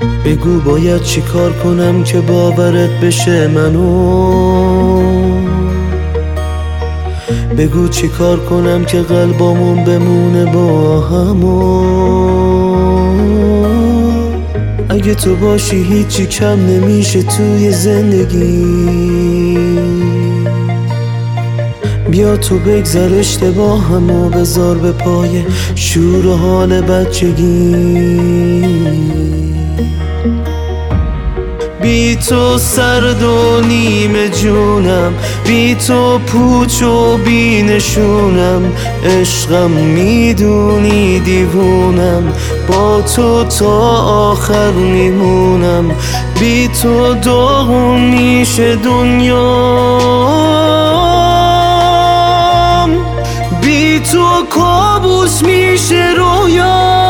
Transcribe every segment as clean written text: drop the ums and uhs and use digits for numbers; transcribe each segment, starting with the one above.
بگو باید چی کار کنم که باورت بشه منو. بگو چی کار کنم که قلبامون بمونه با همو. اگه تو باشی هیچی کم نمیشه توی زندگی. بیا تو بگذر اشتباهمو بذار به پای شور و حال بچگی. بی تو سرد و نیمه جونم، بی تو پوچ و بی نشونم. عشقم میدونی دیوونم، با تو تا آخر میمونم. بی تو داغون میشه دنیام، بی تو کابوس میشه رویام.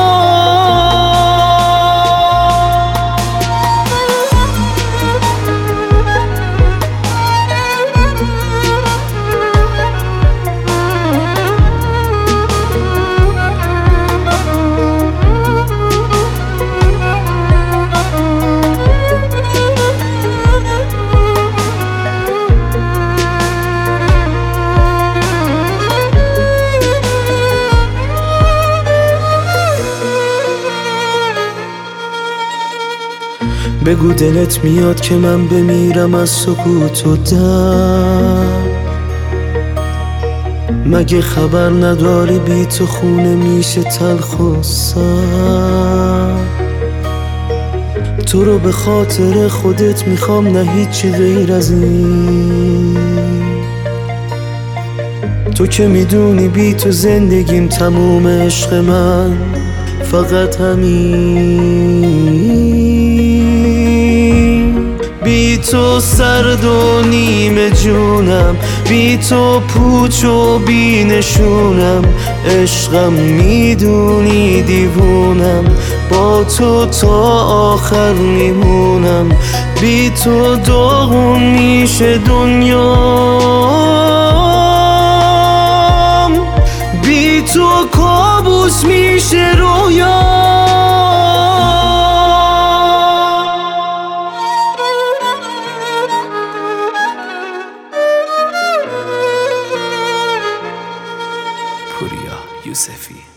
بگو دلت میاد که من بمیرم از سکوت و درد. مگه خبر نداری بی تو خونه میشه تلخ و سرد. تو رو به خاطر خودت میخوام، نه هیچی غیر از این. تو که میدونی بی تو زندگیم تموم، عشق من فقط همین. بی تو سرد و نیمه جونم، بی تو پوچ و بی نشونم. عشقم میدونی دیوونم، با تو تا آخر میمونم. بی تو داغون میشه دنیام، بی تو کابوس میشه رویام. پوریا یوسفی.